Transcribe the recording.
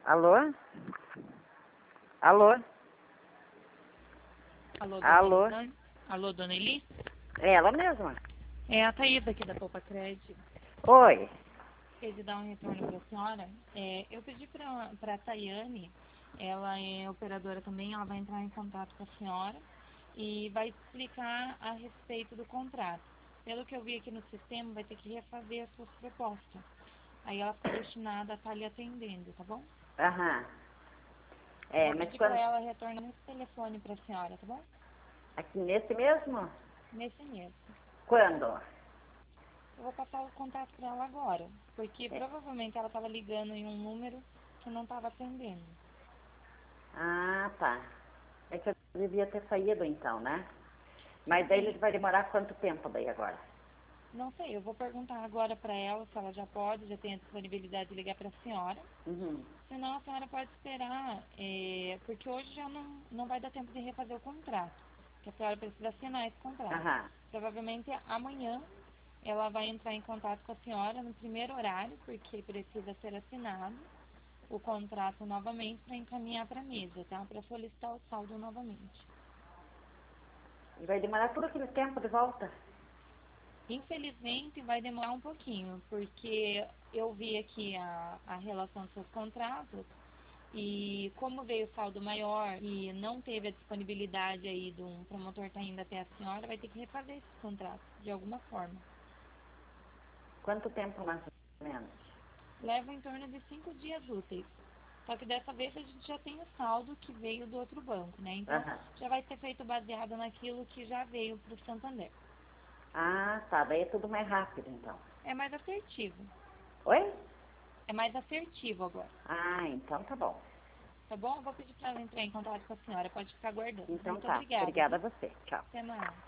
Alô? Alô? Alô, Alô? Alô, dona Eli? É ela mesma? É a Thaísa aqui da Poupa Crédito. Oi. Quer de dar um retorno para a senhora? Eu pedi para a Tayane, ela é operadora também, ela vai entrar em contato com a senhora e vai explicar a respeito do contrato. Pelo que eu vi aqui no sistema, vai ter que refazer as suas propostas. Aí ela fica destinada a estar lhe atendendo, tá bom? Aham. Eu É, vou mas pedir quando... para ela retornar nesse telefone para a senhora, tá bom? Aqui nesse mesmo? Nesse mesmo. Quando? Eu vou passar o contato para ela agora, porque É. provavelmente ela estava ligando em um número que não estava atendendo. Ah, tá. É que eu devia ter saído então, né? Mas daí ele Sim, vai demorar quanto tempo daí agora? não sei, eu vou perguntar agora para ela se ela já pode, já tem a disponibilidade de ligar para a senhora. Uhum. Senão a senhora pode esperar, porque hoje já não vai dar tempo de refazer o contrato, que a senhora precisa assinar esse contrato. Aham. Provavelmente amanhã ela vai entrar em contato com a senhora no primeiro horário, porque precisa ser assinado o contrato novamente para encaminhar para a mesa, tá? Para solicitar o saldo novamente. E vai demorar todo aquele tempo de volta? Infelizmente vai demorar um pouquinho, porque eu vi aqui a relação dos seus contratos e como veio saldo maior e não teve a disponibilidade aí de um promotor estar indo até a senhora, vai ter que refazer esse contrato de alguma forma. Quanto tempo mais ou menos? Leva em torno de 5 dias úteis. Só que dessa vez a gente já tem o saldo que veio do outro banco, né? Então Aham. já vai ser feito baseado naquilo que já veio para o Santander. Ah, tá. Daí é tudo mais rápido então. É mais assertivo. Oi? É mais assertivo agora. Ah, então tá bom. Tá bom? Eu vou pedir para ela entrar em contato com a senhora. Pode ficar aguardando. Então Muito tá. obrigada, Obrigada a viu? você. Tchau. Até mais.